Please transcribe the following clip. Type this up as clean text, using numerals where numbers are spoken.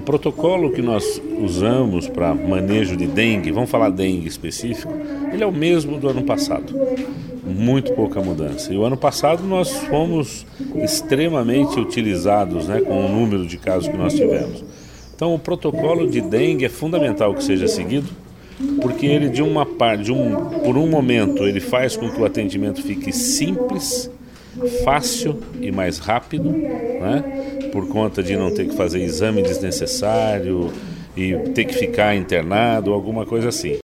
protocolo que nós usamos para manejo de dengue, vamos falar dengue específico, ele é o mesmo do ano passado. Muito pouca mudança. E o ano passado nós fomos extremamente utilizados, né, com o número de casos que nós tivemos. Então o protocolo de dengue é fundamental que seja seguido, porque ele por um momento ele faz com que o atendimento fique simples, fácil e mais rápido, né, por conta de não ter que fazer exame desnecessário e ter que ficar internado, alguma coisa assim.